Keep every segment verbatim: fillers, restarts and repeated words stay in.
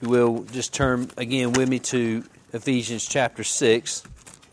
you will just turn again with me to Ephesians chapter six.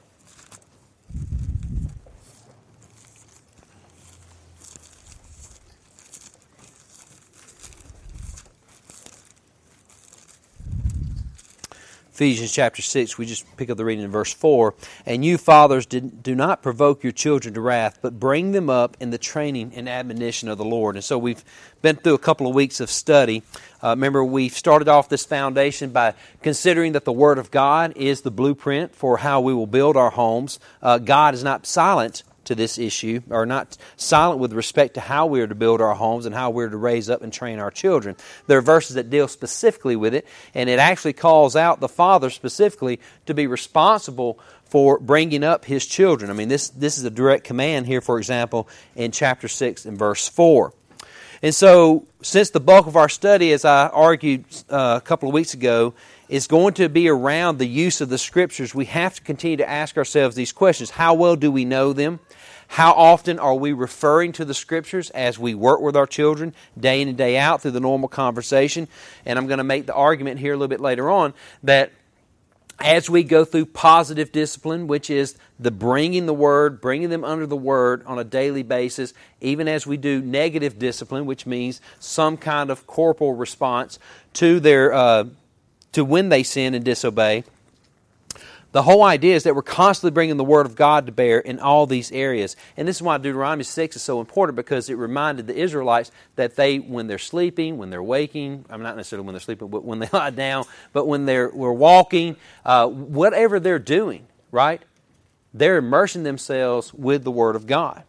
Ephesians chapter six, we just pick up the reading in verse four. And you fathers did, do not provoke your children to wrath, but bring them up in the training and admonition of the Lord. And so we've been through a couple of weeks of study. Uh, remember, we started off this foundation by considering that the Word of God is the blueprint for how we will build our homes. Uh, God is not silent to this issue, or not silent with respect to how we are to build our homes and how we're to raise up and train our children. There are verses that deal specifically with it, and it actually calls out the father specifically to be responsible for bringing up his children. I mean, this, this is a direct command here, for example, in chapter six and verse four. And so, since the bulk of our study, as I argued uh, a couple of weeks ago, is going to be around the use of the Scriptures, we have to continue to ask ourselves these questions. How well do we know them? How often are we referring to the Scriptures as we work with our children day in and day out through the normal conversation? And I'm going to make the argument here a little bit later on that as we go through positive discipline, which is the bringing the Word, bringing them under the Word on a daily basis, even as we do negative discipline, which means some kind of corporal response to their uh, to when they sin and disobey. The whole idea is that we're constantly bringing the Word of God to bear in all these areas. And this is why Deuteronomy six is so important, because it reminded the Israelites that they, when they're sleeping, when they're waking, I'm not necessarily when they're sleeping, but when they lie down, but when they're we're walking, uh, whatever they're doing, right? They're immersing themselves with the Word of God.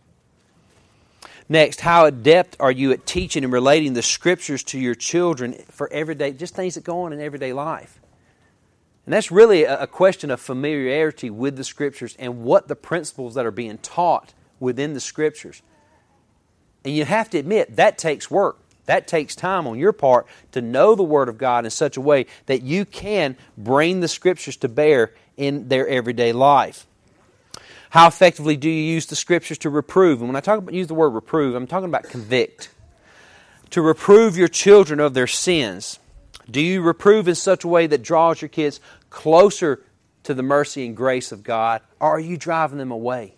Next, how adept are you at teaching and relating the Scriptures to your children for everyday, just things that go on in everyday life? And that's really a question of familiarity with the Scriptures and what the principles that are being taught within the Scriptures. And you have to admit, that takes work. That takes time on your part to know the Word of God in such a way that you can bring the Scriptures to bear in their everyday life. How effectively do you use the Scriptures to reprove? And when I talk about use the word reprove, I'm talking about convict. To reprove your children of their sins. Do you reprove in such a way that draws your kids closer to the mercy and grace of God, or are you driving them away?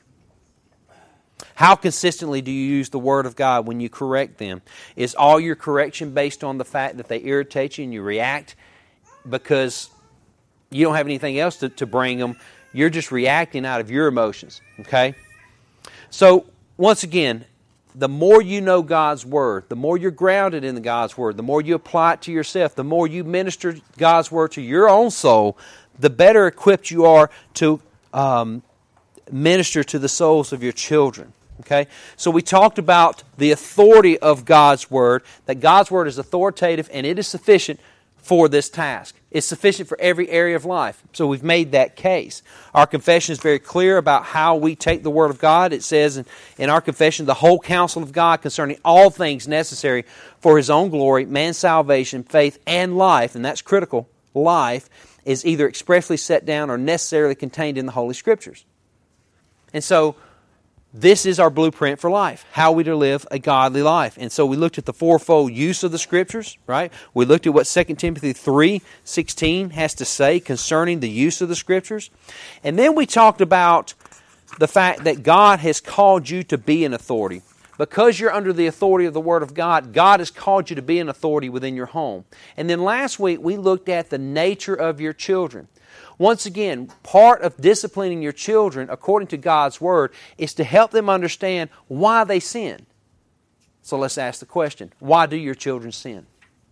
How consistently do you use the Word of God when you correct them? Is all your correction based on the fact that they irritate you and you react because you don't have anything else to, to bring them? You're just reacting out of your emotions, okay? So, once again, the more you know God's Word, the more you're grounded in God's Word, the more you apply it to yourself, the more you minister God's Word to your own soul, the better equipped you are to um, minister to the souls of your children. Okay? So we talked about the authority of God's Word, that God's Word is authoritative and it is sufficient for this task. It's sufficient for every area of life. So we've made that case. Our confession is very clear about how we take the Word of God. It says in, in our confession, the whole counsel of God concerning all things necessary for His own glory, man's salvation, faith, and life, and that's critical, life, is either expressly set down or necessarily contained in the Holy Scriptures. And so, this is our blueprint for life, how we to live a godly life. And so we looked at the fourfold use of the Scriptures, right? We looked at what Second Timothy three sixteen has to say concerning the use of the Scriptures. And then we talked about the fact that God has called you to be an authority. Because you're under the authority of the Word of God, God has called you to be an authority within your home. And then last week we looked at the nature of your children. Once again, part of disciplining your children according to God's Word is to help them understand why they sin. So let's ask the question, why do your children sin?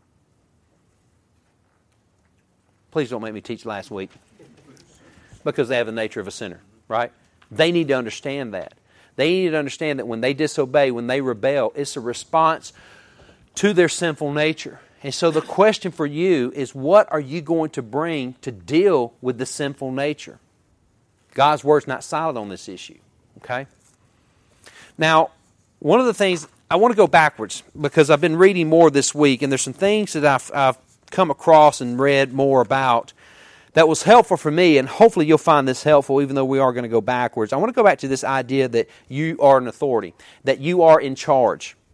Please don't make me teach last week. Because they have the nature of a sinner, right? They need to understand that. They need to understand that when they disobey, when they rebel, it's a response to their sinful nature. And so the question for you is, what are you going to bring to deal with the sinful nature? God's Word's not silent on this issue. Okay? Now, one of the things, I want to go backwards because I've been reading more this week, and there's some things that I've, I've come across and read more about that was helpful for me, and hopefully you'll find this helpful even though we are going to go backwards. I want to go back to this idea that you are an authority, that you are in charge.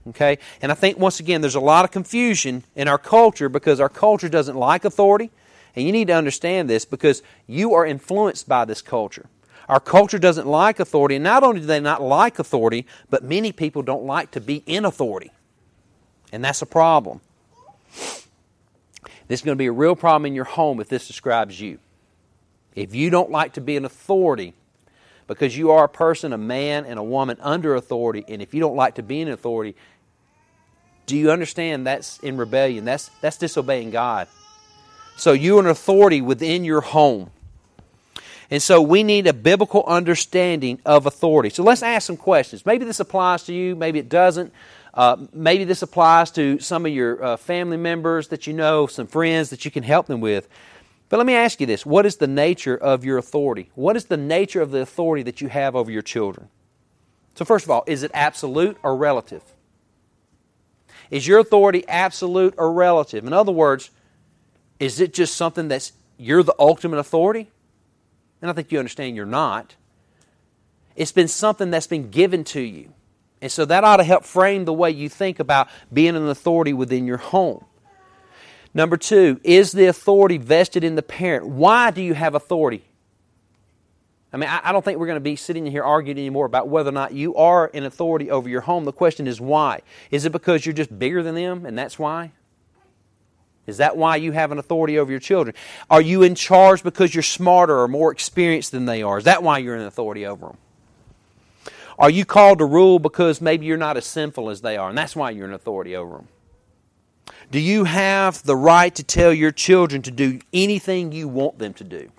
Okay? And I think, once again, there's a lot of confusion in our culture because our culture doesn't like authority. And you need to understand this because you are influenced by this culture. Our culture doesn't like authority. And not only do they not like authority, but many people don't like to be in authority. And that's a problem. This is going to be a real problem in your home if this describes you. If you don't like to be an authority, because you are a person, a man and a woman under authority, and if you don't like to be in authority, do you understand that's in rebellion? That's, that's disobeying God. So you're an authority within your home. And so we need a biblical understanding of authority. So let's ask some questions. Maybe this applies to you, maybe it doesn't. Uh, maybe this applies to some of your uh, family members that you know, some friends that you can help them with. But let me ask you this. What is the nature of your authority? What is the nature of the authority that you have over your children? So first of all, is it absolute or relative? Is your authority absolute or relative? In other words, is it just something that's, you're the ultimate authority? And I think you understand you're not. It's been something that's been given to you. And so that ought to help frame the way you think about being an authority within your home. Number two, is the authority vested in the parent? Why do you have authority? I mean, I, I don't think we're going to be sitting here arguing anymore about whether or not you are an authority over your home. The question is why? Is it because you're just bigger than them and that's why? Is that why you have an authority over your children? Are you in charge because you're smarter or more experienced than they are? Is that why you're an authority over them? Are you called to rule because maybe you're not as sinful as they are, and that's why you're an authority over them? Do you have the right to tell your children to do anything you want them to do?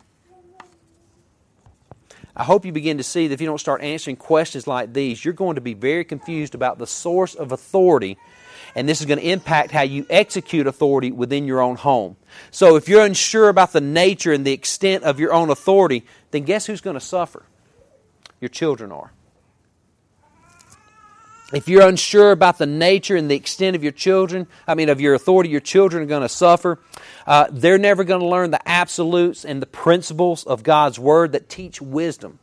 I hope you begin to see that if you don't start answering questions like these, you're going to be very confused about the source of authority, and this is going to impact how you execute authority within your own home. So if you're unsure about the nature and the extent of your own authority, then guess who's going to suffer? Your children are. If you're unsure about the nature and the extent of your children, I mean of your authority, your children are going to suffer. Uh, they're never going to learn the absolutes and the principles of God's Word that teach wisdom.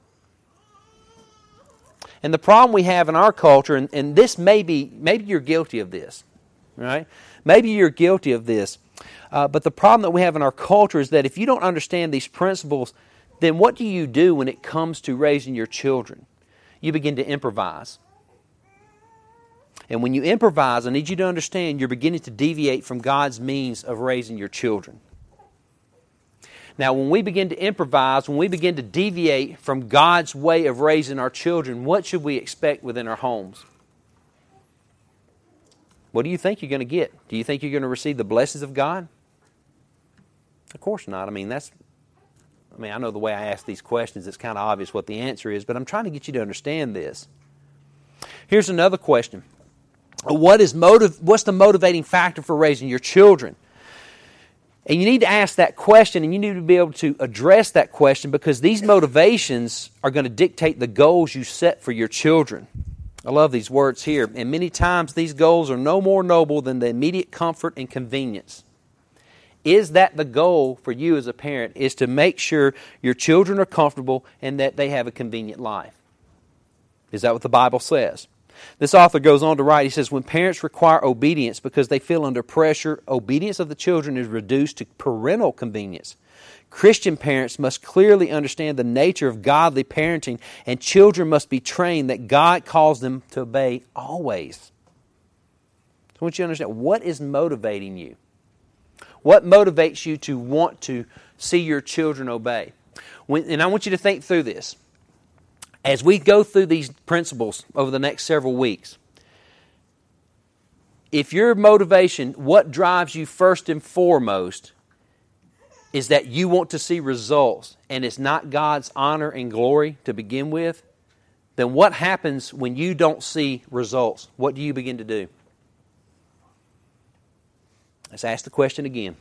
And the problem we have in our culture, and, and this may be, maybe you're guilty of this, right? Maybe you're guilty of this. Uh, but the problem that we have in our culture is that if you don't understand these principles, then what do you do when it comes to raising your children? You begin to improvise. And when you improvise, I need you to understand you're beginning to deviate from God's means of raising your children. Now, when we begin to improvise, when we begin to deviate from God's way of raising our children, what should we expect within our homes? What do you think you're going to get? Do you think you're going to receive the blessings of God? Of course not. I mean, that's, I mean, I know the way I ask these questions, it's kind of obvious what the answer is, but I'm trying to get you to understand this. Here's another question. What is motive? What's the motivating factor for raising your children? And you need to ask that question, and you need to be able to address that question because these motivations are going to dictate the goals you set for your children. I love these words here. And many times these goals are no more noble than the immediate comfort and convenience. Is that the goal for you as a parent, is to make sure your children are comfortable and that they have a convenient life? Is that what the Bible says? This author goes on to write, he says, when parents require obedience because they feel under pressure, obedience of the children is reduced to parental convenience. Christian parents must clearly understand the nature of godly parenting, and children must be trained that God calls them to obey always. So I want you to understand, what is motivating you? What motivates you to want to see your children obey? When, and I want you to think through this. As we go through these principles over the next several weeks, if your motivation, what drives you first and foremost, is that you want to see results and it's not God's honor and glory to begin with, then what happens when you don't see results? What do you begin to do? Let's ask the question again.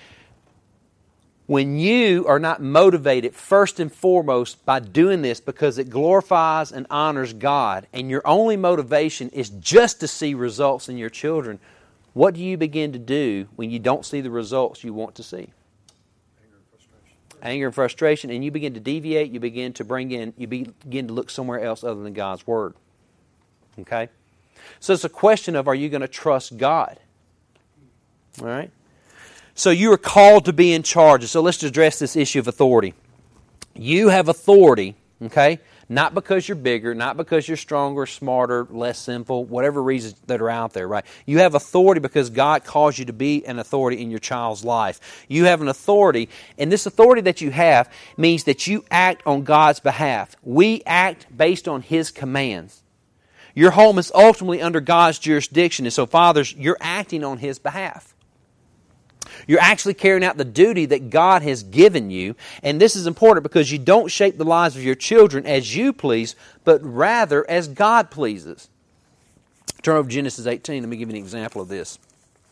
When you are not motivated first and foremost by doing this because it glorifies and honors God, and your only motivation is just to see results in your children, what do you begin to do when you don't see the results you want to see? Anger and frustration. Anger and frustration, and you begin to deviate, you begin to bring in, you begin to look somewhere else other than God's Word. Okay? So it's a question of, are you going to trust God? All right? So you are called to be in charge. So let's address this issue of authority. You have authority, okay? Not because you're bigger, not because you're stronger, smarter, less simple, whatever reasons that are out there, right? You have authority because God calls you to be an authority in your child's life. You have an authority, and this authority that you have means that you act on God's behalf. We act based on His commands. Your home is ultimately under God's jurisdiction, and so fathers, you're acting on His behalf. You're actually carrying out the duty that God has given you. And this is important because you don't shape the lives of your children as you please, but rather as God pleases. Turn over to Genesis eighteen. Let me give you an example of this.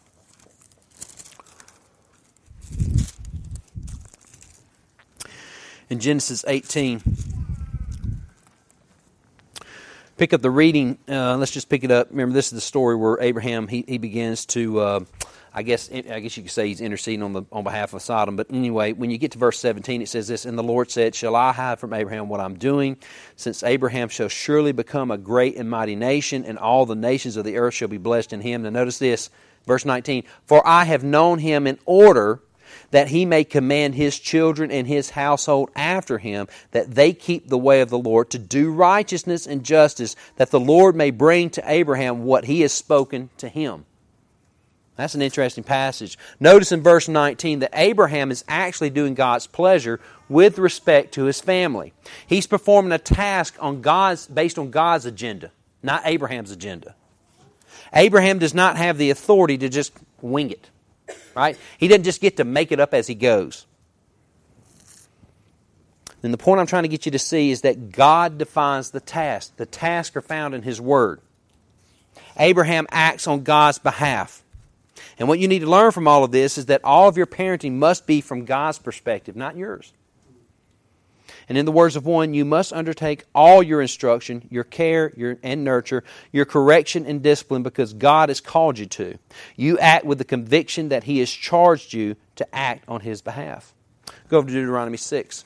In Genesis eighteen, pick up the reading. Uh, let's just pick it up. Remember, this is the story where Abraham, he, he begins to... Uh, I guess I guess you could say he's interceding on the on behalf of Sodom. But anyway, when you get to verse seventeen, it says this, "And the Lord said, Shall I hide from Abraham what I'm doing? Since Abraham shall surely become a great and mighty nation, and all the nations of the earth shall be blessed in him." Now notice this, verse nineteen, "For I have known him in order that he may command his children and his household after him, that they keep the way of the Lord, to do righteousness and justice, that the Lord may bring to Abraham what he has spoken to him." That's an interesting passage. Notice in verse nineteen that Abraham is actually doing God's pleasure with respect to his family. He's performing a task on God's based on God's agenda, not Abraham's agenda. Abraham does not have the authority to just wing it, right? He doesn't just get to make it up as he goes. And the point I'm trying to get you to see is that God defines the task. The tasks are found in His Word. Abraham acts on God's behalf. And what you need to learn from all of this is that all of your parenting must be from God's perspective, not yours. And in the words of one, you must undertake all your instruction, your care your, and nurture, your correction and discipline because God has called you to. You act with the conviction that He has charged you to act on His behalf. Go over to Deuteronomy six.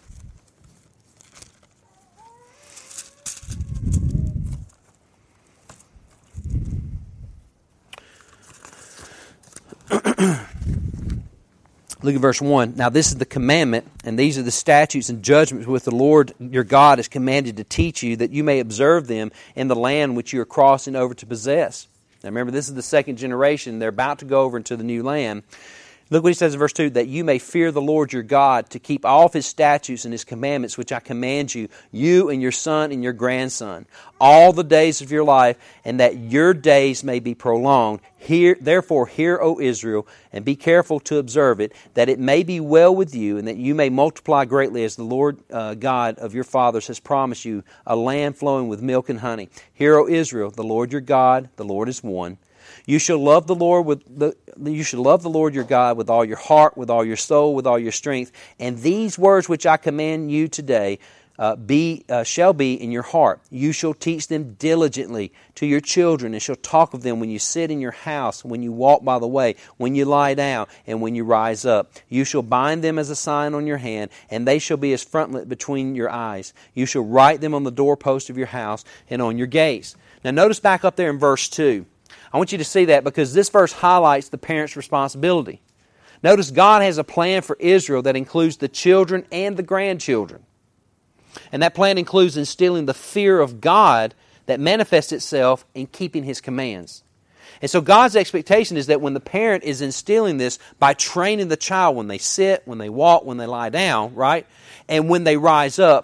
Look at verse one. "Now this is the commandment, and these are the statutes and judgments which the Lord your God has commanded to teach you, that you may observe them in the land which you are crossing over to possess." Now remember, this is the second generation. They're about to go over into the new land. Look what he says in verse two, "That you may fear the Lord your God, to keep all of His statutes and His commandments, which I command you, you and your son and your grandson, all the days of your life, and that your days may be prolonged. Hear, therefore hear, O Israel, and be careful to observe it, that it may be well with you, and that you may multiply greatly, as the Lord uh, God of your fathers has promised you, a land flowing with milk and honey. Hear, O Israel, the Lord your God, the Lord is one. You shall love the Lord with the you shall love the Lord your God with all your heart, with all your soul, with all your strength. And these words which I command you today uh, be uh, shall be in your heart. You shall teach them diligently to your children, and shall talk of them when you sit in your house, when you walk by the way, when you lie down, and when you rise up. You shall bind them as a sign on your hand, and they shall be as frontlet between your eyes. You shall write them on the doorpost of your house and on your gates." Now notice back up there in verse two. I want you to see that because this verse highlights the parent's responsibility. Notice God has a plan for Israel that includes the children and the grandchildren. And that plan includes instilling the fear of God that manifests itself in keeping His commands. And so God's expectation is that when the parent is instilling this by training the child when they sit, when they walk, when they lie down, right? And when they rise up,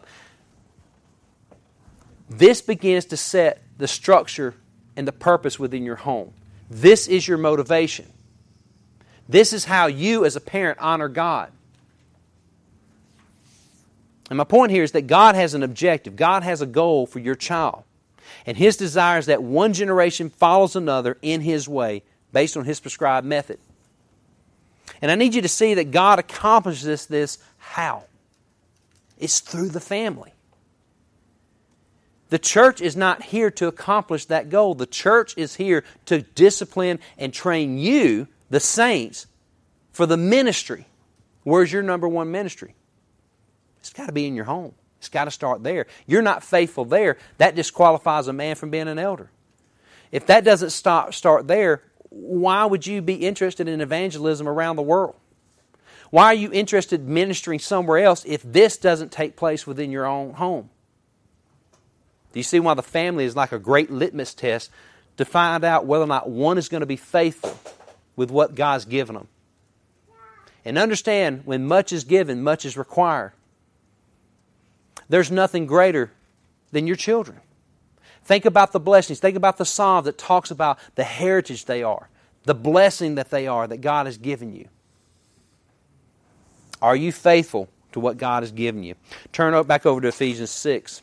this begins to set the structure and the purpose within your home. This is your motivation. This is how you as a parent honor God. And my point here is that God has an objective. God has a goal for your child. And His desire is that one generation follows another in His way based on His prescribed method. And I need you to see that God accomplishes this how? It's through the family. The church is not here to accomplish that goal. The church is here to discipline and train you, the saints, for the ministry. Where's your number one ministry? It's got to be in your home. It's got to start there. You're not faithful there. That disqualifies a man from being an elder. If that doesn't stop, start there, why would you be interested in evangelism around the world? Why are you interested in ministering somewhere else if this doesn't take place within your own home? Do you see why the family is like a great litmus test to find out whether or not one is going to be faithful with what God's given them? And understand, when much is given, much is required. There's nothing greater than your children. Think about the blessings. Think about the psalm that talks about the heritage they are, the blessing that they are, that God has given you. Are you faithful to what God has given you? Turn back over to Ephesians six.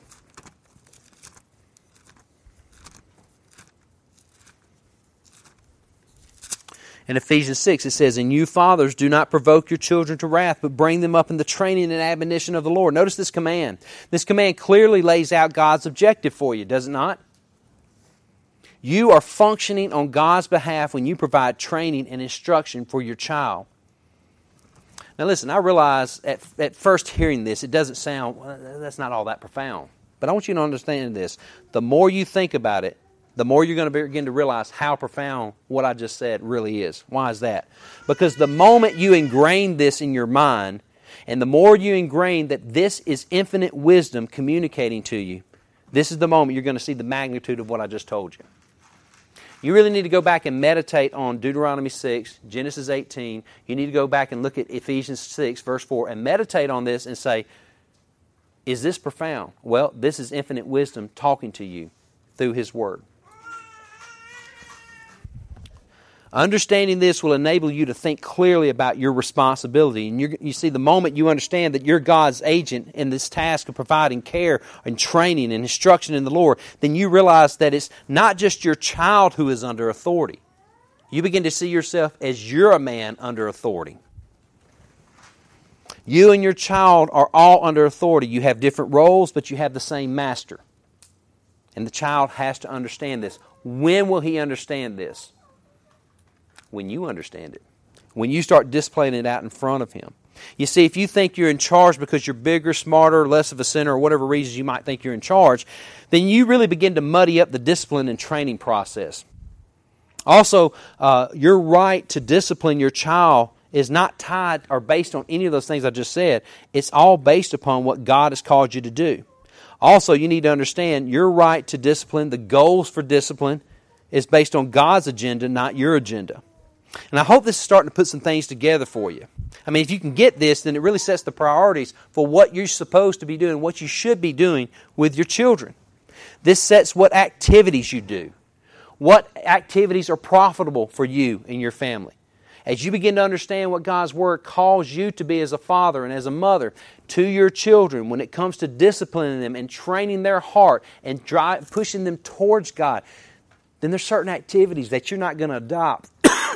In Ephesians six, it says, "And you fathers, do not provoke your children to wrath, but bring them up in the training and admonition of the Lord." Notice this command. This command clearly lays out God's objective for you, does it not? You are functioning on God's behalf when you provide training and instruction for your child. Now listen, I realize at, at first hearing this, it doesn't sound, well, that's not all that profound. But I want you to understand this. The more you think about it, the more you're going to begin to realize how profound what I just said really is. Why is that? Because the moment you ingrain this in your mind, and the more you ingrain that this is infinite wisdom communicating to you, this is the moment you're going to see the magnitude of what I just told you. You really need to go back and meditate on Deuteronomy six, Genesis eighteen. You need to go back and look at Ephesians six, verse four, and meditate on this and say, is this profound? Well, this is infinite wisdom talking to you through His Word. Understanding this will enable you to think clearly about your responsibility. And you you see, the moment you understand that you're God's agent in this task of providing care and training and instruction in the Lord, then you realize that it's not just your child who is under authority. You begin to see yourself as you're a man under authority. You and your child are all under authority. You have different roles, but you have the same master. And the child has to understand this. When will he understand this? When you understand it. When you start displaying it out in front of him. You see, if you think you're in charge because you're bigger, smarter, less of a sinner, or whatever reasons you might think you're in charge, then you really begin to muddy up the discipline and training process. Also, uh, your right to discipline your child is not tied or based on any of those things I just said. It's all based upon what God has called you to do. Also, you need to understand your right to discipline, the goals for discipline, is based on God's agenda, not your agenda. And I hope this is starting to put some things together for you. I mean, if you can get this, then it really sets the priorities for what you're supposed to be doing, what you should be doing with your children. This sets what activities you do. What activities are profitable for you and your family. As you begin to understand what God's Word calls you to be as a father and as a mother to your children when it comes to disciplining them and training their heart and drive, pushing them towards God, then there's certain activities that you're not going to adopt.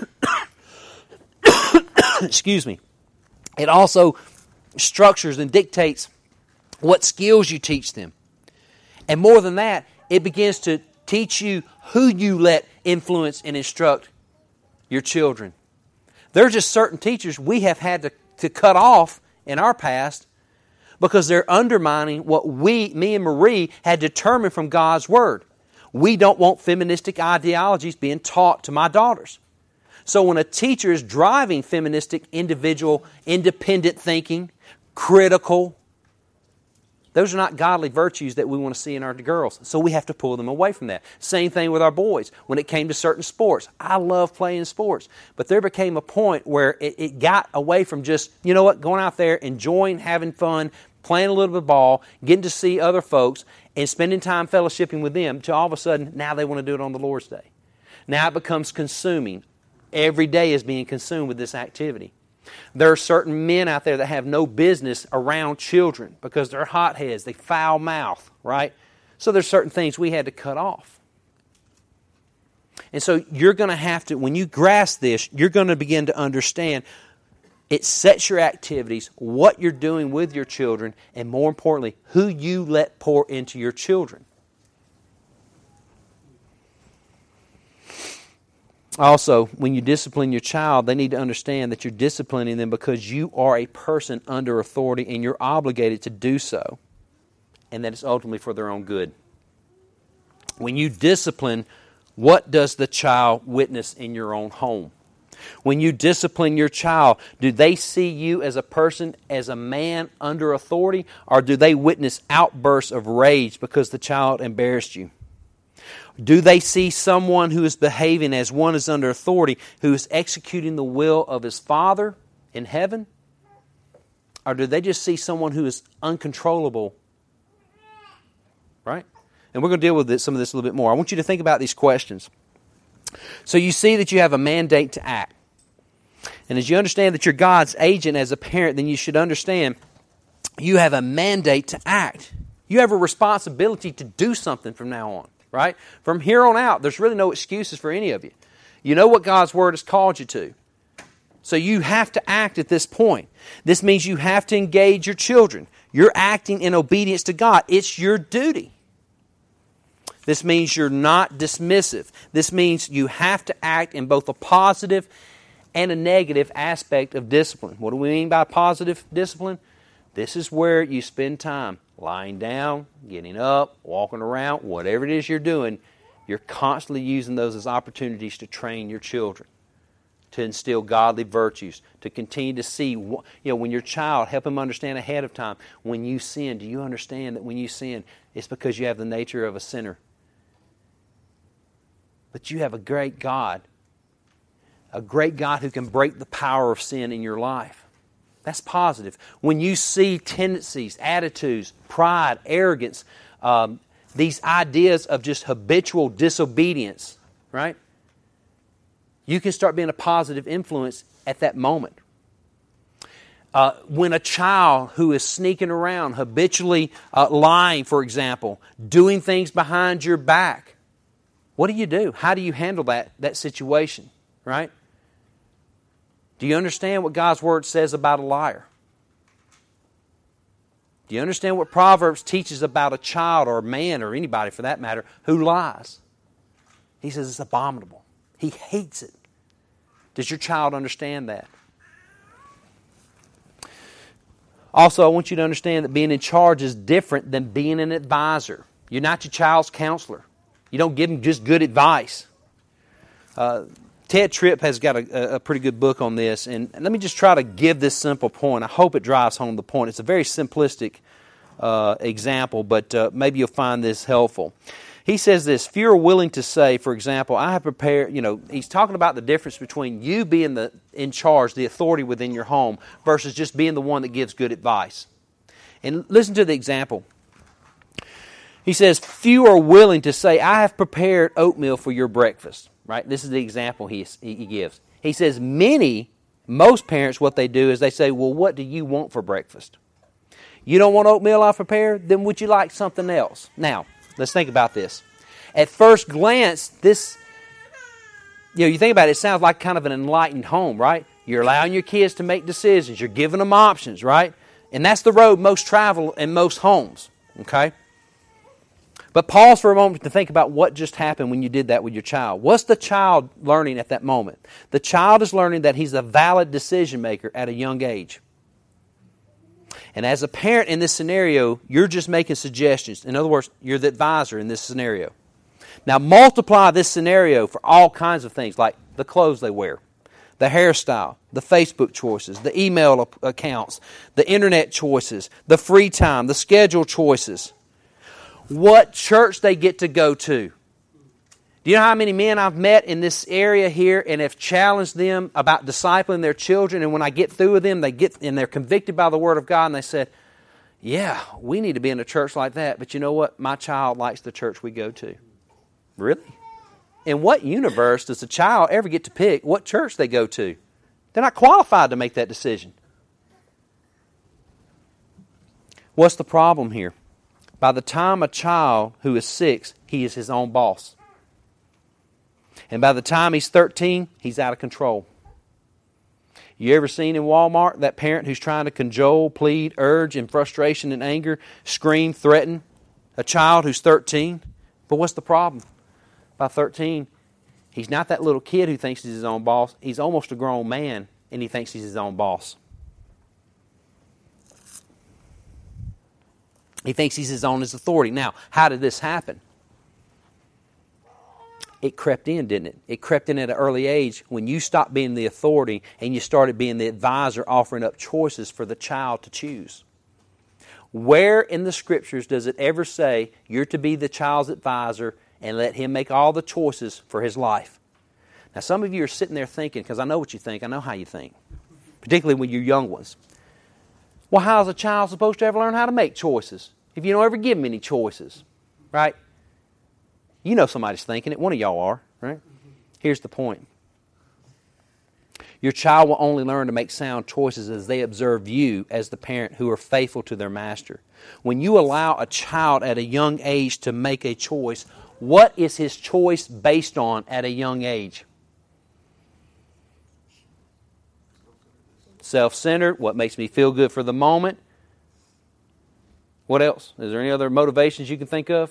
Excuse me. It also structures and dictates what skills you teach them. And more than that, it begins to teach you who you let influence and instruct your children. There are just certain teachers we have had to, to cut off in our past because they're undermining what we, me and Marie, had determined from God's Word. We don't want feministic ideologies being taught to my daughters. So when a teacher is driving feministic, individual, independent thinking, critical, those are not godly virtues that we want to see in our girls. So we have to pull them away from that. Same thing with our boys. When it came to certain sports, I love playing sports. But there became a point where it, it got away from just, you know what, going out there, enjoying, having fun, playing a little bit of ball, getting to see other folks, and spending time fellowshipping with them, to all of a sudden, now they want to do it on the Lord's Day. Now it becomes consuming. Every day is being consumed with this activity. There are certain men out there that have no business around children because they're hotheads, they foul mouth, right? So there's certain things we had to cut off. And so you're going to have to, when you grasp this, you're going to begin to understand it sets your activities, what you're doing with your children, and more importantly, who you let pour into your children. Also, when you discipline your child, they need to understand that you're disciplining them because you are a person under authority and you're obligated to do so, and that it's ultimately for their own good. When you discipline What does the child witness in your own home? When you discipline your child, do they see you as a person, as a man under authority, or do they witness outbursts of rage because the child embarrassed you? Do they see someone who is behaving as one is under authority, who is executing the will of his Father in heaven? Or do they just see someone who is uncontrollable? Right? And we're going to deal with this, some of this a little bit more. I want you to think about these questions. So you see that you have a mandate to act. And as you understand that you're God's agent as a parent, then you should understand you have a mandate to act. You have a responsibility to do something from now on, right? From here on out, there's really no excuses for any of you. You know what God's Word has called you to. So you have to act at this point. This means you have to engage your children. You're acting in obedience to God. It's your duty. This means you're not dismissive. This means you have to act in both a positive and a negative aspect of discipline. What do we mean by positive discipline? This is where you spend time lying down, getting up, walking around, whatever it is you're doing. You're constantly using those as opportunities to train your children, to instill godly virtues, to continue to see, you know, when your child, help him understand ahead of time, when you sin, do you understand that when you sin, it's because you have the nature of a sinner? But you have a great God, a great God who can break the power of sin in your life. That's positive. When you see tendencies, attitudes, pride, arrogance, um, these ideas of just habitual disobedience, right? You can start being a positive influence at that moment. Uh, when a child who is sneaking around, habitually uh, lying, for example, doing things behind your back, what do you do? How do you handle that, that situation, right? Do you understand what God's Word says about a liar? Do you understand what Proverbs teaches about a child or a man or anybody for that matter who lies? He says it's abominable. He hates it. Does your child understand that? Also, I want you to understand that being in charge is different than being an advisor. You're not your child's counselor. You don't give them just good advice. Uh, Ted Tripp has got a, a pretty good book on this, and let me just try to give this simple point. I hope it drives home the point. It's a very simplistic uh, example, but uh, maybe you'll find this helpful. He says this: few are willing to say, for example, I have prepared, you know, he's talking about the difference between you being the in charge, the authority within your home, versus just being the one that gives good advice. And listen to the example. He says, few are willing to say, I have prepared oatmeal for your breakfast. Right? This is the example he, he gives. He says, many, most parents, what they do is they say, well, what do you want for breakfast? You don't want oatmeal I prepared? Then would you like something else? Now, let's think about this. At first glance, this, you know, you think about it, it sounds like kind of an enlightened home, right? You're allowing your kids to make decisions. You're giving them options, right? And that's the road most travel in most homes, okay? But pause for a moment to think about what just happened when you did that with your child. What's the child learning at that moment? The child is learning that he's a valid decision maker at a young age. And as a parent in this scenario, you're just making suggestions. In other words, you're the advisor in this scenario. Now multiply this scenario for all kinds of things, like the clothes they wear, the hairstyle, the Facebook choices, the email accounts, the internet choices, the free time, the schedule choices, what church they get to go to. Do you know how many men I've met in this area here and have challenged them about discipling their children, and when I get through with them, they get and they're convicted by the Word of God, and they said, yeah, we need to be in a church like that, but you know what? My child likes the church we go to. Really? In what universe does a child ever get to pick what church they go to? They're not qualified to make that decision. What's the problem here? By the time a child who is six, he is his own boss. And by the time he's thirteen, he's out of control. You ever seen in Walmart that parent who's trying to cajole, plead, urge in frustration and anger, scream, threaten a child who's thirteen? But what's the problem? By thirteen, he's not that little kid who thinks he's his own boss. He's almost a grown man, and he thinks he's his own boss. He thinks he's his own as authority. Now, how did this happen? It crept in, didn't it? It crept in at an early age when you stopped being the authority and you started being the advisor, offering up choices for the child to choose. Where in the Scriptures does it ever say you're to be the child's advisor and let him make all the choices for his life? Now, some of you are sitting there thinking, because I know what you think, I know how you think, particularly when you're young ones. Well, how is a child supposed to ever learn how to make choices if you don't ever give them any choices, right? You know somebody's thinking it. One of y'all are, right? Here's the point. Your child will only learn to make sound choices as they observe you as the parent who are faithful to their master. When you allow a child at a young age to make a choice, what is his choice based on at a young age? Self-centered, what makes me feel good for the moment. What else? Is there any other motivations you can think of?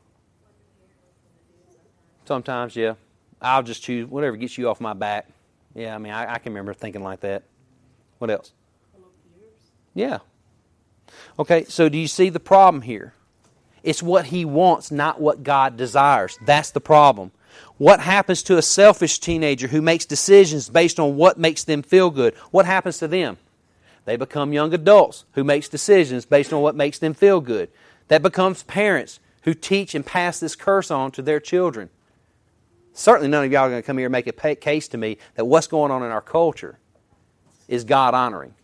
Sometimes, yeah. I'll just choose whatever gets you off my back. Yeah, I mean, I, I can remember thinking like that. What else? Yeah. Okay, so do you see the problem here? It's what he wants, not what God desires. That's the problem. What happens to a selfish teenager who makes decisions based on what makes them feel good? What happens to them? They become young adults who makes decisions based on what makes them feel good. That becomes parents who teach and pass this curse on to their children. Certainly none of y'all are going to come here and make a case to me that what's going on in our culture is God-honoring.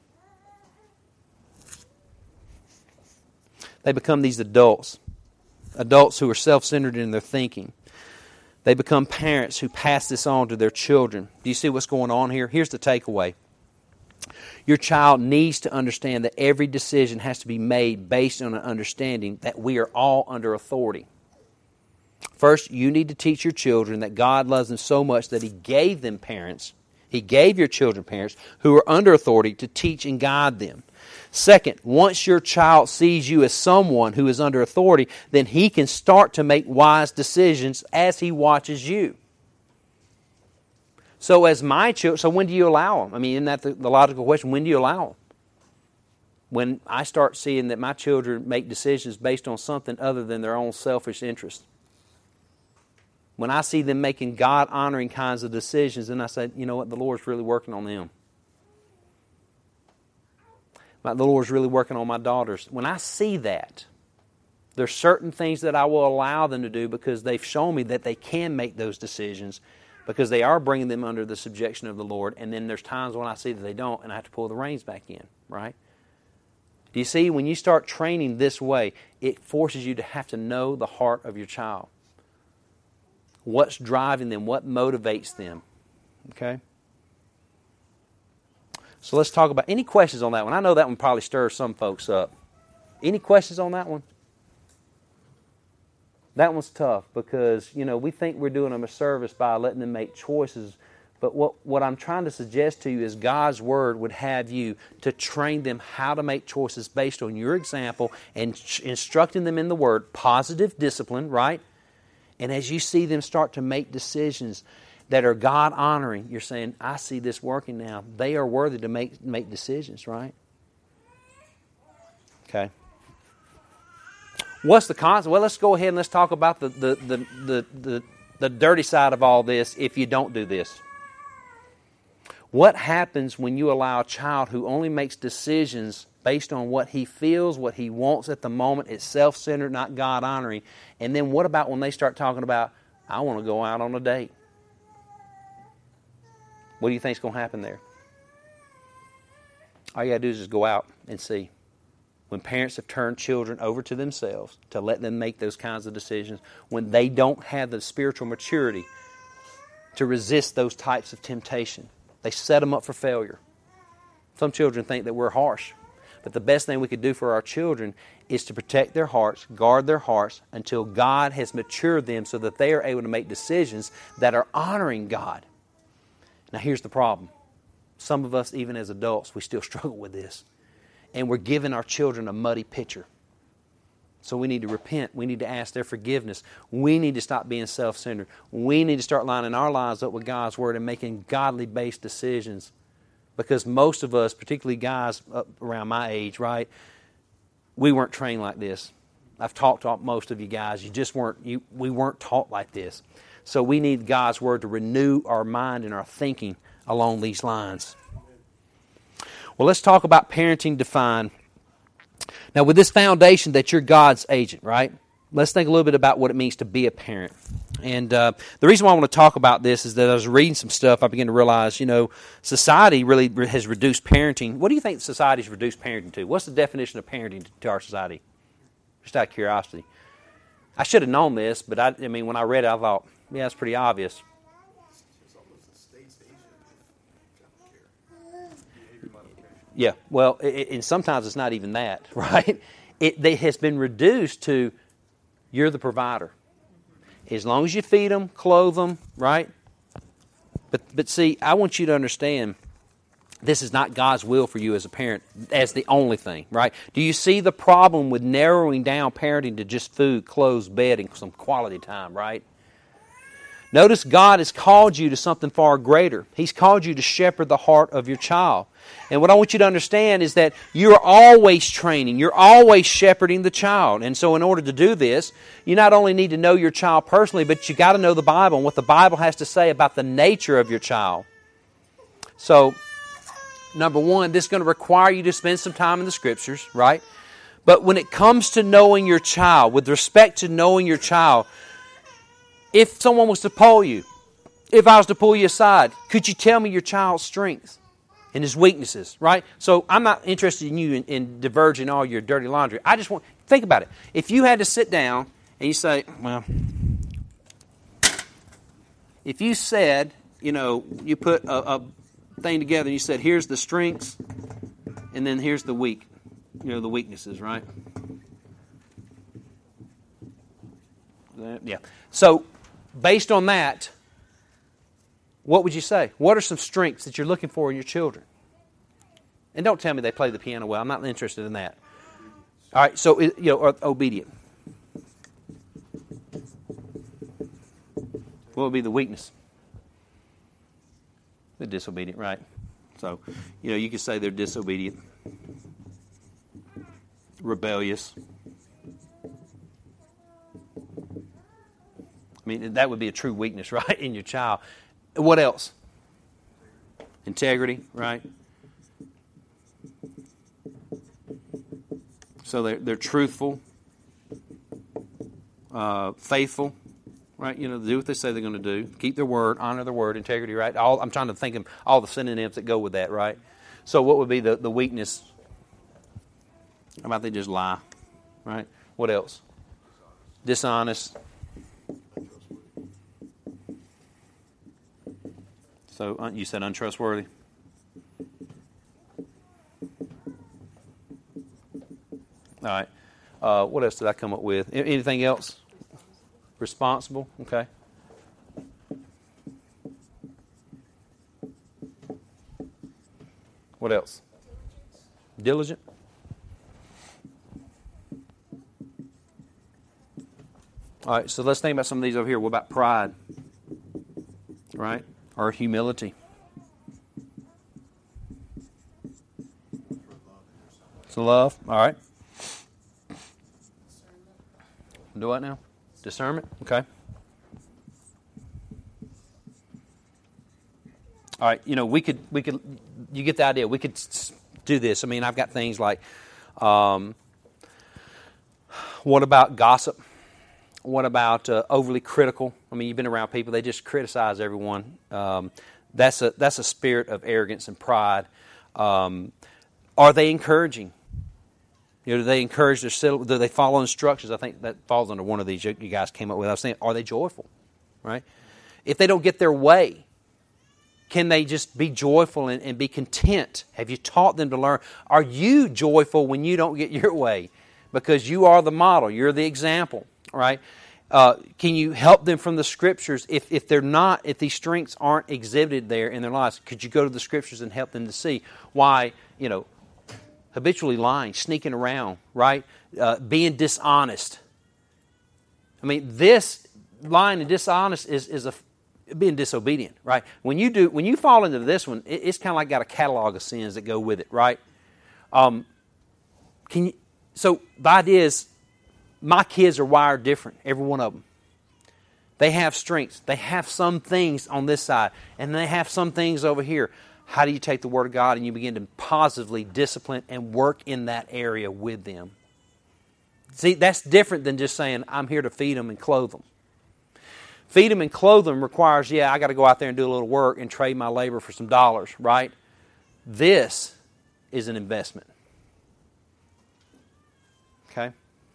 They become these adults, adults who are self-centered in their thinking. They become parents who pass this on to their children. Do you see what's going on here? Here's the takeaway. Your child needs to understand that every decision has to be made based on an understanding that we are all under authority. First, you need to teach your children that God loves them so much that He gave them parents. He gave your children parents who are under authority to teach and guide them. Second, once your child sees you as someone who is under authority, then he can start to make wise decisions as he watches you. So as my children, so when do you allow them? I mean, isn't that the, the logical question? When do you allow them? When I start seeing that my children make decisions based on something other than their own selfish interest. When I see them making God-honoring kinds of decisions, then I say, you know what, the Lord's really working on them. The Lord's really working on my daughters. When I see that, there's certain things that I will allow them to do because they've shown me that they can make those decisions because they are bringing them under the subjection of the Lord. And then there's times when I see that they don't and I have to pull the reins back in, right? Do you see, when you start training this way, it forces you to have to know the heart of your child. What's driving them? What motivates them? Okay? So let's talk about, any questions on that one? I know that one probably stirs some folks up. Any questions on that one? That one's tough because, you know, we think we're doing them a service by letting them make choices. But what, what I'm trying to suggest to you is God's Word would have you to train them how to make choices based on your example and ch- instructing them in the Word, positive discipline, right? And as you see them start to make decisions that are God-honoring, you're saying, I see this working now. They are worthy to make, make decisions, right? Okay. What's the concept? Well, let's go ahead and let's talk about the, the, the, the, the, the dirty side of all this if you don't do this. What happens when you allow a child who only makes decisions based on what he feels, what he wants at the moment, it's self-centered, not God-honoring, and then what about when they start talking about, I want to go out on a date? What do you think is going to happen there? All you got to do is just go out and see. When parents have turned children over to themselves to let them make those kinds of decisions, when they don't have the spiritual maturity to resist those types of temptation, they set them up for failure. Some children think that we're harsh, but the best thing we could do for our children is to protect their hearts, guard their hearts until God has matured them so that they are able to make decisions that are honoring God. Now here's the problem. Some of us, even as adults, we still struggle with this. And we're giving our children a muddy picture. So we need to repent. We need to ask their forgiveness. We need to stop being self-centered. We need to start lining our lives up with God's Word and making godly-based decisions. Because most of us, particularly guys up around my age, right, we weren't trained like this. I've talked to most of you guys. You just weren't, you, we weren't taught like this. So we need God's Word to renew our mind and our thinking along these lines. Well, let's talk about parenting defined. Now, with this foundation that you're God's agent, right? Let's think a little bit about what it means to be a parent. And uh, the reason why I want to talk about this is that I was reading some stuff, I began to realize, you know, society really has reduced parenting. What do you think society's reduced parenting to? What's the definition of parenting to our society? Just out of curiosity. I should have known this, but I, I mean, when I read it, I thought, yeah, it's pretty obvious. Yeah, well, it, and sometimes it's not even that, right? It, it has been reduced to you're the provider. As long as you feed them, clothe them, right? But but see, I want you to understand this is not God's will for you as a parent as the only thing, right? Do you see the problem with narrowing down parenting to just food, clothes, bed, and some quality time, right? Notice God has called you to something far greater. He's called you to shepherd the heart of your child. And what I want you to understand is that you're always training. You're always shepherding the child. And so in order to do this, you not only need to know your child personally, but you got to know the Bible and what the Bible has to say about the nature of your child. So, number one, this is going to require you to spend some time in the Scriptures, right? But when it comes to knowing your child, with respect to knowing your child, if someone was to poll you, if I was to pull you aside, could you tell me your child's strengths and his weaknesses, right? So I'm not interested in you in, in diverging all your dirty laundry. I just want, think about it. If you had to sit down and you say, well, if you said, you know, you put a, a thing together and you said, here's the strengths and then here's the weak, you know, the weaknesses, right? Yeah. So, based on that, what would you say? What are some strengths that you're looking for in your children? And don't tell me they play the piano well. I'm not interested in that. All right, so, you know, obedient. What would be the weakness? They're disobedient, right? So, you know, you could say they're disobedient, rebellious. I mean, that would be a true weakness, right, in your child. What else? Integrity, right? So they're, they're truthful, uh, faithful, right? You know, do what they say they're going to do. Keep their word, honor their word, integrity, right? All, I'm trying to think of all the synonyms that go with that, right? So what would be the, the weakness? How about they just lie, right? What else? Dishonest. So uh, you said untrustworthy. All right. Uh, what else did I come up with? Anything else? Responsible. Okay. What else? Diligent. All right. So let's think about some of these over here. What about pride? Right? Or humility. So love. All right. Do what now? Discernment. Okay. All right. You know, we could we could you get the idea. We could do this. I mean, I've got things like, um, what about gossip? What about uh, overly critical? I mean, you've been around people; they just criticize everyone. Um, that's a that's a spirit of arrogance and pride. Um, are they encouraging? You know, do they encourage their citizens? Do they follow instructions? I think that falls under one of these you guys came up with. I was saying, are they joyful? Right? If they don't get their way, can they just be joyful and, and be content? Have you taught them to learn? Are you joyful when you don't get your way? Because you are the model. You're the example. Right? Uh, can you help them from the Scriptures? If if they're not, if these strengths aren't exhibited there in their lives, could you go to the Scriptures and help them to see why, you know, habitually lying, sneaking around, right? Uh, being dishonest. I mean, this lying and dishonest is is a being disobedient, right? When you do, when you fall into this one, it, it's kind of like got a catalog of sins that go with it, right? Um, can you? So the idea is, my kids are wired different, every one of them. They have strengths. They have some things on this side, and they have some things over here. How do you take the Word of God and you begin to positively discipline and work in that area with them? See, that's different than just saying, I'm here to feed them and clothe them. Feed them and clothe them requires, yeah, I got to go out there and do a little work and trade my labor for some dollars, right? This is an investment. Okay?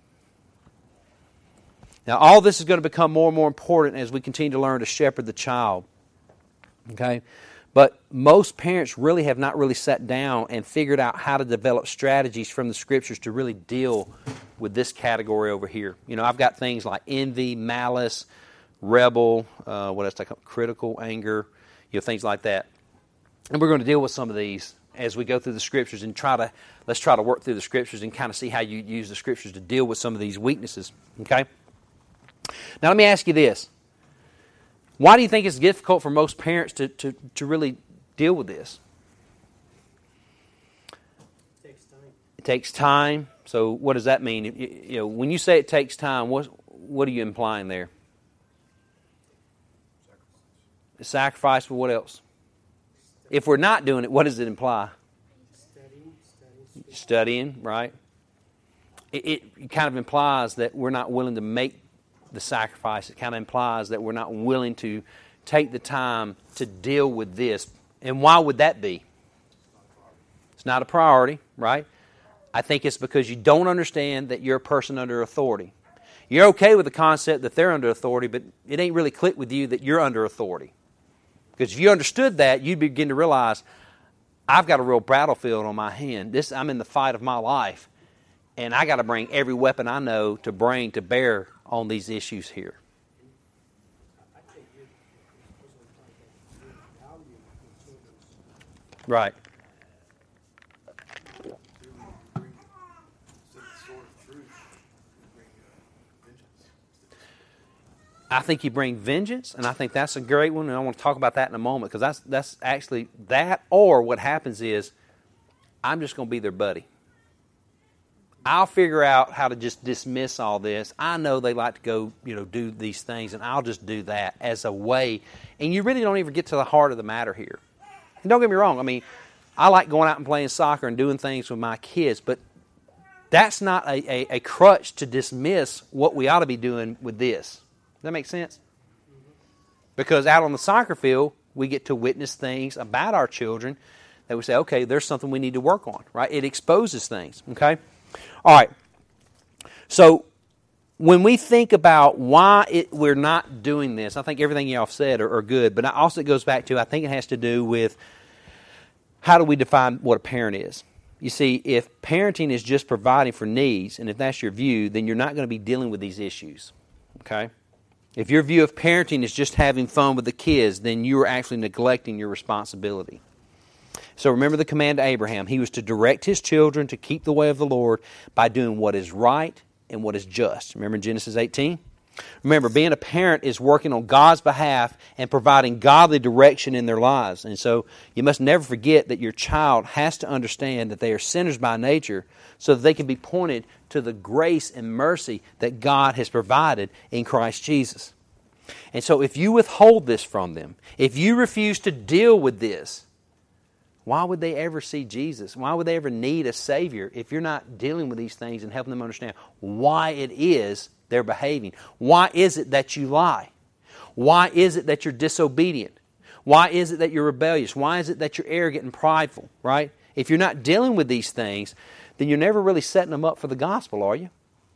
Now, all this is going to become more and more important as we continue to learn to shepherd the child. Okay? But most parents really have not really sat down and figured out how to develop strategies from the Scriptures to really deal with this category over here. You know, I've got things like envy, malice, rebel, uh, what else? Like critical, anger, you know, things like that. And we're going to deal with some of these as we go through the Scriptures and try to, let's try to work through the Scriptures and kind of see how you use the Scriptures to deal with some of these weaknesses. Okay? Now let me ask you this. Why do you think it's difficult for most parents to, to, to really deal with this? It takes time. It takes time. So what does that mean? You, you know, when you say it takes time, what what are you implying there? Sacrifice. Sacrifice for what else? If we're not doing it, what does it imply? Studying, studying, Studying, right? It, it kind of implies that we're not willing to make the sacrifice. It kind of implies that we're not willing to take the time to deal with this. And why would that be? It's not a priority, right? I think it's because you don't understand that you're a person under authority. You're okay with the concept that they're under authority, but it ain't really clicked with you that you're under authority. Because if you understood that, you'd begin to realize, I've got a real battlefield on my hand. This, I'm in the fight of my life. And I got to bring every weapon I know to bring to bear on these issues here. Right. I think you bring vengeance, and I think that's a great one, and I want to talk about that in a moment, because that's that's actually that, or what happens is, I'm just going to be their buddy. I'll figure out how to just dismiss all this. I know they like to go, you know, do these things, and I'll just do that as a way. And you really don't even get to the heart of the matter here. And don't get me wrong. I mean, I like going out and playing soccer and doing things with my kids, but that's not a, a, a crutch to dismiss what we ought to be doing with this. Does that make sense? Because out on the soccer field, we get to witness things about our children that we say, okay, there's something we need to work on, right? It exposes things, okay? All right, so when we think about why it, we're not doing this, I think everything y'all said are, are good, but also it goes back to, I think it has to do with how do we define what a parent is. You see, if parenting is just providing for needs, and if that's your view, then you're not going to be dealing with these issues, okay? If your view of parenting is just having fun with the kids, then you are actually neglecting your responsibility. So remember the command to Abraham. He was to direct his children to keep the way of the Lord by doing what is right and what is just. Remember in Genesis eighteen? Remember, being a parent is working on God's behalf and providing godly direction in their lives. And so you must never forget that your child has to understand that they are sinners by nature so that they can be pointed to the grace and mercy that God has provided in Christ Jesus. And so if you withhold this from them, if you refuse to deal with this, why would they ever see Jesus? Why would they ever need a Savior if you're not dealing with these things and helping them understand why it is they're behaving? Why is it that you lie? Why is it that you're disobedient? Why is it that you're rebellious? Why is it that you're arrogant and prideful, right? If you're not dealing with these things, then you're never really setting them up for the gospel, are you?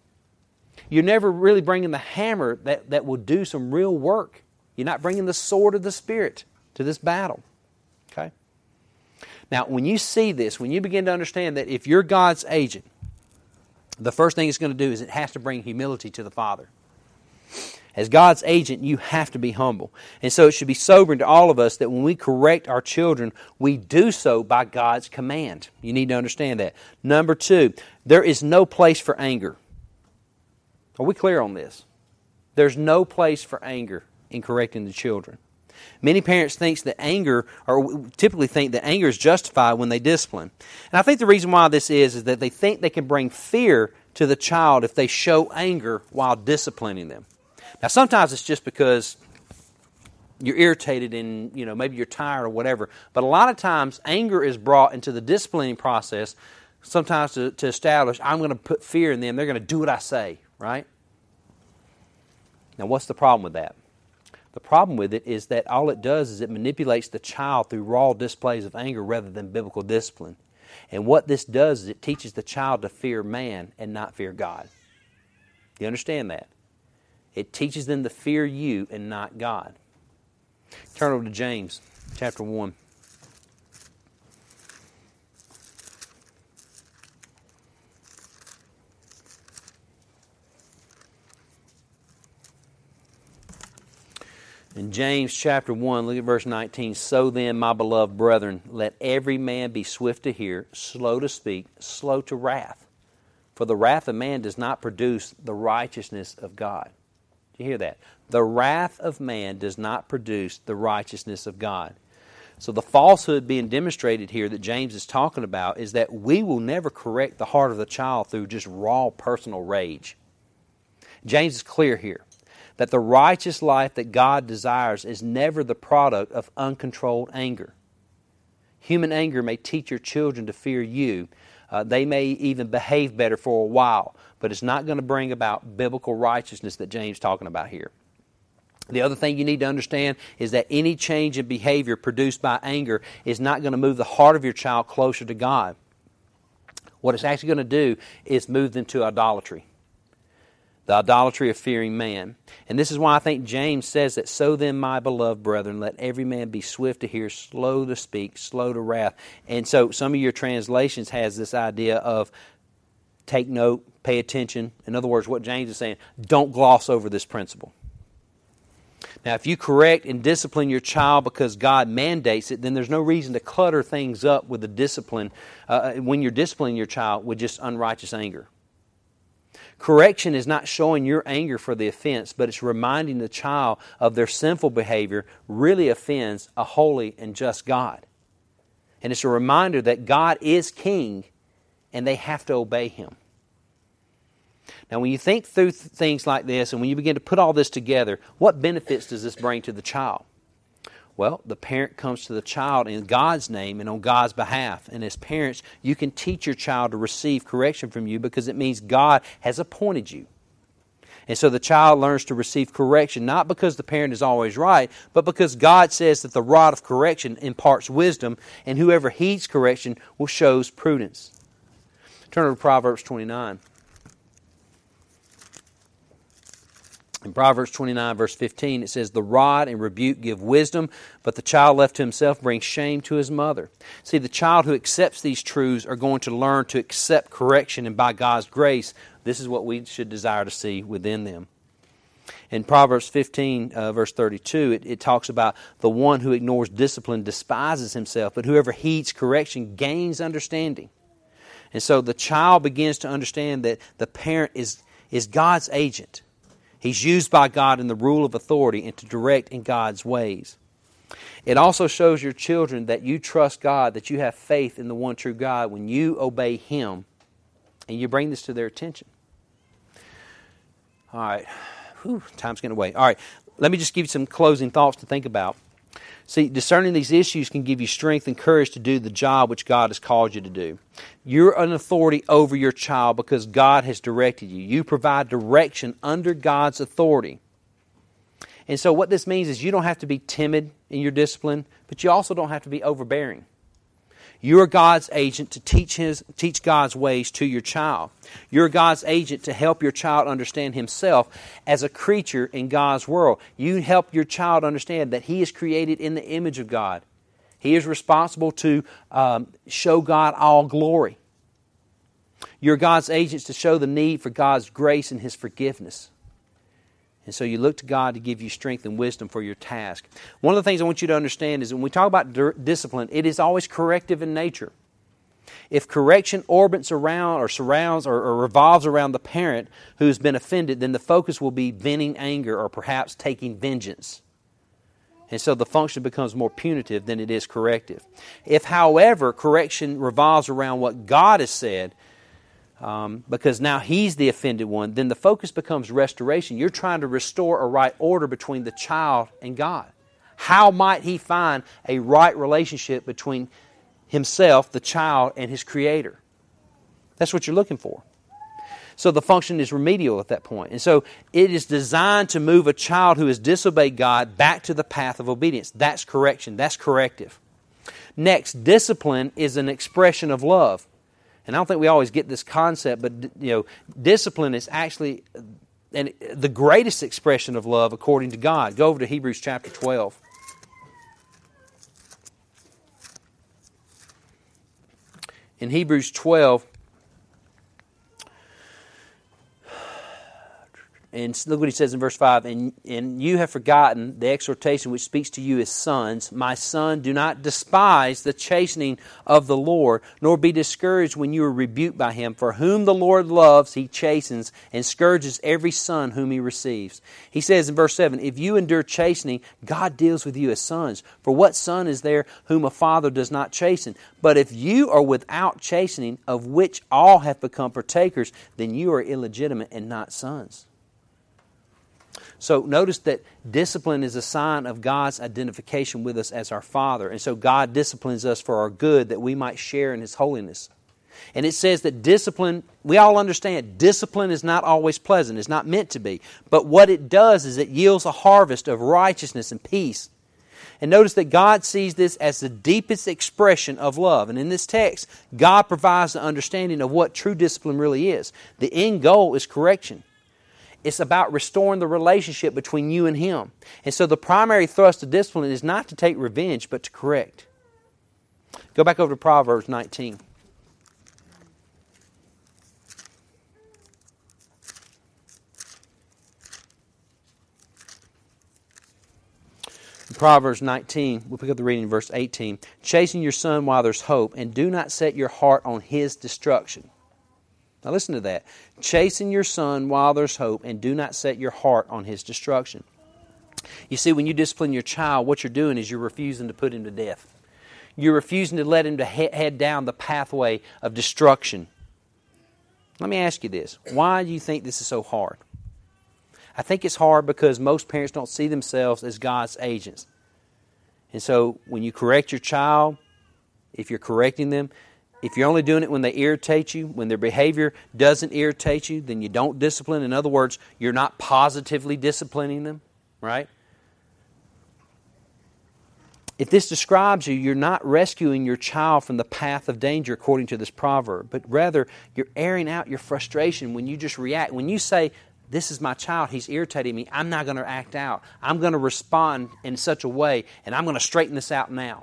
You're never really bringing the hammer that, that will do some real work. You're not bringing the sword of the Spirit to this battle, okay? Now, when you see this, when you begin to understand that if you're God's agent, the first thing it's going to do is it has to bring humility to the Father. As God's agent, you have to be humble. And so it should be sobering to all of us that when we correct our children, we do so by God's command. You need to understand that. Number two, there is no place for anger. Are we clear on this? There's no place for anger in correcting the children. Many parents think that anger, or typically think that anger is justified when they discipline. And I think the reason why this is, is that they think they can bring fear to the child if they show anger while disciplining them. Now, sometimes it's just because you're irritated and, you know, maybe you're tired or whatever. But a lot of times, anger is brought into the disciplining process, sometimes to, to establish, I'm going to put fear in them. They're going to do what I say, right? Now, what's the problem with that? The problem with it is that all it does is it manipulates the child through raw displays of anger rather than biblical discipline. And what this does is it teaches the child to fear man and not fear God. You understand that? It teaches them to fear you and not God. Turn over to James chapter one. In James chapter one, look at verse nineteen. So then, my beloved brethren, let every man be swift to hear, slow to speak, slow to wrath. For the wrath of man does not produce the righteousness of God. Do you hear that? The wrath of man does not produce the righteousness of God. So the falsehood being demonstrated here that James is talking about is that we will never correct the heart of the child through just raw personal rage. James is clear here that the righteous life that God desires is never the product of uncontrolled anger. Human anger may teach your children to fear you. Uh, they may even behave better for a while, but it's not going to bring about biblical righteousness that James is talking about here. The other thing you need to understand is that any change in behavior produced by anger is not going to move the heart of your child closer to God. What it's actually going to do is move them to idolatry. The idolatry of fearing man. And this is why I think James says that, so then, my beloved brethren, let every man be swift to hear, slow to speak, slow to wrath. And so some of your translations has this idea of take note, pay attention. In other words, what James is saying, don't gloss over this principle. Now, if you correct and discipline your child because God mandates it, then there's no reason to clutter things up with the discipline uh, when you're disciplining your child with just unrighteous anger. Correction is not showing your anger for the offense, but it's reminding the child of their sinful behavior really offends a holy and just God. And it's a reminder that God is king and they have to obey Him. Now, when you think through th- things like this and when you begin to put all this together, what benefits does this bring to the child? Well, the parent comes to the child in God's name and on God's behalf. And as parents, you can teach your child to receive correction from you because it means God has appointed you. And so the child learns to receive correction, not because the parent is always right, but because God says that the rod of correction imparts wisdom, and whoever heeds correction will show prudence. Turn over to Proverbs twenty-nine. In Proverbs twenty-nine, verse fifteen, it says, the rod and rebuke give wisdom, but the child left to himself brings shame to his mother. See, the child who accepts these truths are going to learn to accept correction, and by God's grace, this is what we should desire to see within them. In Proverbs fifteen, uh, verse thirty-two, it, it talks about the one who ignores discipline despises himself, but whoever heeds correction gains understanding. And so the child begins to understand that the parent is, is God's agent. He's used by God in the rule of authority and to direct in God's ways. It also shows your children that you trust God, that you have faith in the one true God when you obey Him and you bring this to their attention. All right. Whew, time's getting away. All right. Let me just give you some closing thoughts to think about. See, discerning these issues can give you strength and courage to do the job which God has called you to do. You're an authority over your child because God has directed you. You provide direction under God's authority. And so what this means is you don't have to be timid in your discipline, but you also don't have to be overbearing. You are God's agent to teach his, teach God's ways to your child. You're God's agent to help your child understand himself as a creature in God's world. You help your child understand that he is created in the image of God. He is responsible to um, show God all glory. You're God's agents to show the need for God's grace and His forgiveness. And so you look to God to give you strength and wisdom for your task. One of the things I want you to understand is when we talk about dir- discipline, it is always corrective in nature. If correction orbits around or surrounds or, or revolves around the parent who's been offended, then the focus will be venting anger or perhaps taking vengeance. And so the function becomes more punitive than it is corrective. If, however, correction revolves around what God has said, um, because now he's the offended one, then the focus becomes restoration. You're trying to restore a right order between the child and God. How might he find a right relationship between himself, the child, and his Creator? That's what you're looking for. So the function is remedial at that point. And so it is designed to move a child who has disobeyed God back to the path of obedience. That's correction. That's corrective. Next, discipline is an expression of love. And I don't think we always get this concept, but you know, discipline is actually and the greatest expression of love according to God. Go over to Hebrews chapter twelve. In Hebrews twelve, and look what he says in verse five, and, and you have forgotten the exhortation which speaks to you as sons. My son, do not despise the chastening of the Lord, nor be discouraged when you are rebuked by him. For whom the Lord loves, he chastens, and scourges every son whom he receives. He says in verse seven, if you endure chastening, God deals with you as sons. For what son is there whom a father does not chasten? But if you are without chastening, of which all have become partakers, then you are illegitimate and not sons. So notice that discipline is a sign of God's identification with us as our Father. And so God disciplines us for our good, that we might share in His holiness. And it says that discipline, we all understand, discipline is not always pleasant. It's not meant to be. But what it does is it yields a harvest of righteousness and peace. And notice that God sees this as the deepest expression of love. And in this text, God provides the understanding of what true discipline really is. The end goal is correction. It's about restoring the relationship between you and Him. And so the primary thrust of discipline is not to take revenge, but to correct. Go back over to Proverbs nineteen. In Proverbs nineteen, we'll pick up the reading in verse eighteen. Chasten your son while there's hope, and do not set your heart on his destruction. Now listen to that. Chasten your son while there's hope, and do not set your heart on his destruction. You see, when you discipline your child, what you're doing is you're refusing to put him to death. You're refusing to let him to he- head down the pathway of destruction. Let me ask you this. Why do you think this is so hard? I think it's hard because most parents don't see themselves as God's agents. And so when you correct your child, if you're correcting them, if you're only doing it when they irritate you, when their behavior doesn't irritate you, then you don't discipline. In other words, you're not positively disciplining them, right? If this describes you, you're not rescuing your child from the path of danger according to this proverb, but rather you're airing out your frustration when you just react. When you say, this is my child, he's irritating me, I'm not going to act out. I'm going to respond in such a way, and I'm going to straighten this out now.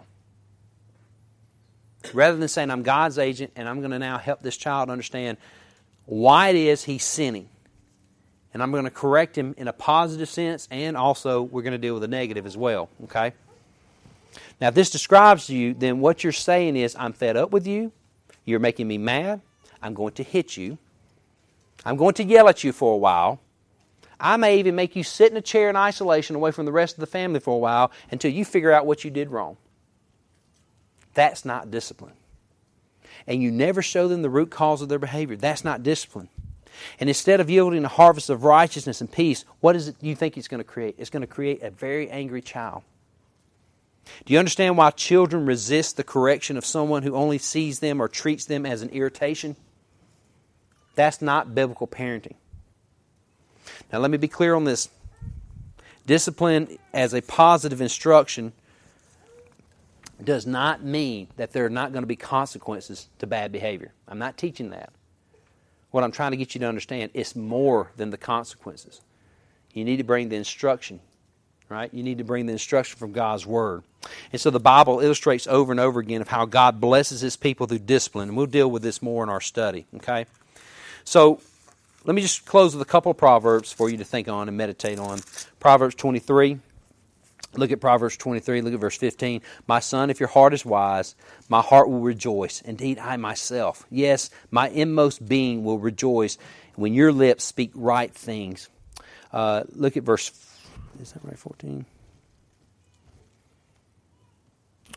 Rather than saying I'm God's agent and I'm going to now help this child understand why it is he's sinning. And I'm going to correct him in a positive sense, and also we're going to deal with a negative as well. Okay? Now if this describes you, then what you're saying is I'm fed up with you, you're making me mad, I'm going to hit you, I'm going to yell at you for a while, I may even make you sit in a chair in isolation away from the rest of the family for a while until you figure out what you did wrong. That's not discipline. And you never show them the root cause of their behavior. That's not discipline. And instead of yielding a harvest of righteousness and peace, what is it you think it's going to create? It's going to create a very angry child. Do you understand why children resist the correction of someone who only sees them or treats them as an irritation? That's not biblical parenting. Now let me be clear on this. Discipline as a positive instruction does not mean that there are not going to be consequences to bad behavior. I'm not teaching that. What I'm trying to get you to understand, it's more than the consequences. You need to bring the instruction, right? You need to bring the instruction from God's Word. And so the Bible illustrates over and over again of how God blesses His people through discipline. And we'll deal with this more in our study, okay? So let me just close with a couple of Proverbs for you to think on and meditate on. Proverbs twenty-three. Look at Proverbs twenty-three, look at verse fifteen. My son, if your heart is wise, my heart will rejoice. Indeed, I myself, yes, my inmost being will rejoice when your lips speak right things. Uh, look at verse, is that right, fourteen?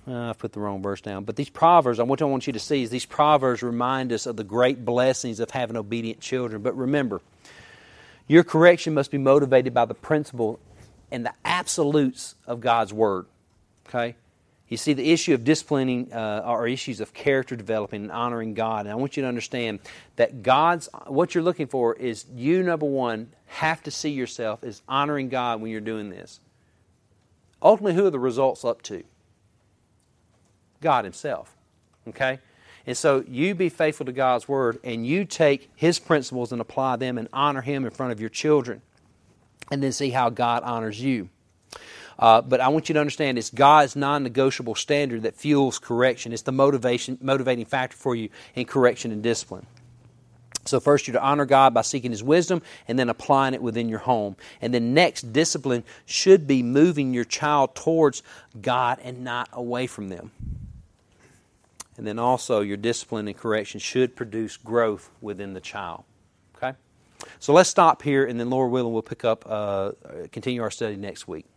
Uh, I put the wrong verse down. But these Proverbs, what I want you to see is these Proverbs remind us of the great blessings of having obedient children. But remember, your correction must be motivated by the principle and the absolutes of God's Word. Okay? You see, the issue of disciplining uh, are issues of character developing and honoring God. And I want you to understand that God's, what you're looking for is you, number one, have to see yourself as honoring God when you're doing this. Ultimately, who are the results up to? God Himself. Okay? And so you be faithful to God's Word and you take His principles and apply them and honor Him in front of your children. And then see how God honors you. Uh, but I want you to understand it's God's non-negotiable standard that fuels correction. It's the motivation, motivating factor for you in correction and discipline. So first, you're to honor God by seeking His wisdom and then applying it within your home. And then next, discipline should be moving your child towards God and not away from them. And then also, your discipline and correction should produce growth within the child. Okay? So let's stop here, and then Lord willing, we'll pick up, uh, continue our study next week.